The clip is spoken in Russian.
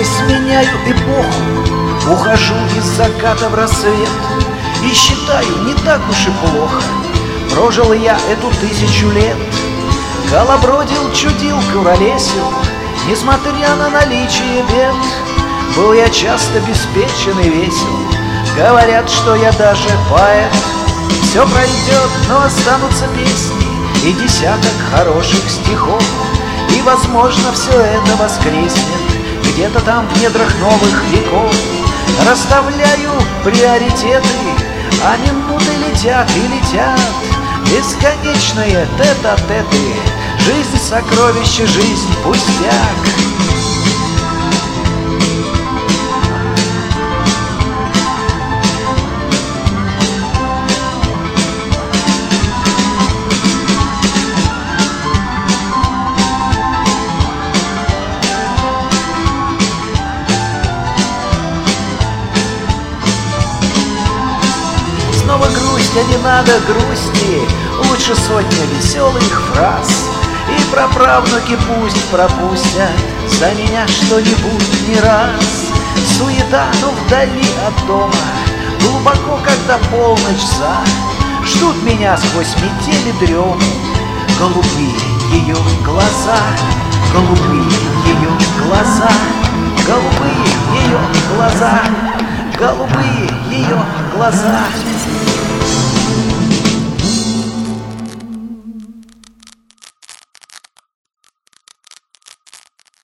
сменяю эпоху, ухожу из заката в рассвет и считаю, не так уж и плохо прожил я эту 1000 лет. Колобродил, чудил, куролесил, несмотря на наличие бед. Был я часто беспечен и весел, говорят, что я даже поэт. Все пройдет, но останутся песни и десяток хороших стихов. И, возможно, все это воскреснет где-то там в недрах новых веков. Расставляю приоритеты, а минуты летят и летят. Бесконечные тет-а-теты, жизнь сокровище, жизнь пустяк. Снова грусть, а не надо грусти, лучше сотня веселых фраз. И праправнуки пусть пропустят за меня что-нибудь не раз. Суета, но вдали от дома, глубоко, когда полночь за. Ждут меня сквозь метели дрему голубые ее глаза, голубые ее глаза, голубые ее глаза, голубые ее глаза.